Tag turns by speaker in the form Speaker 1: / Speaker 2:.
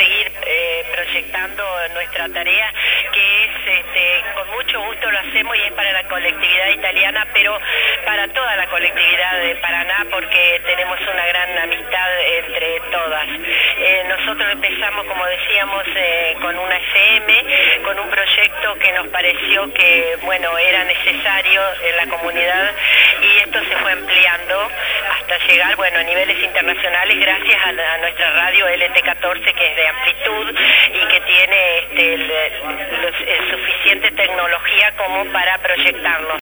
Speaker 1: seguir proyectando nuestra tarea, que es, con mucho gusto lo hacemos y es para la colectividad italiana, pero para toda la colectividad de Paraná, porque tenemos una gran amistad entre todas. Nosotros empezamos, como decíamos, con una FM, con un proyecto que nos pareció que, bueno, era necesario en la comunidad, y esto se fue ampliando hasta llegar, bueno, a niveles internacionales, gracias a nuestra radio LT14, que es de amplitud y que tiene suficiente tecnología como para proyectarnos.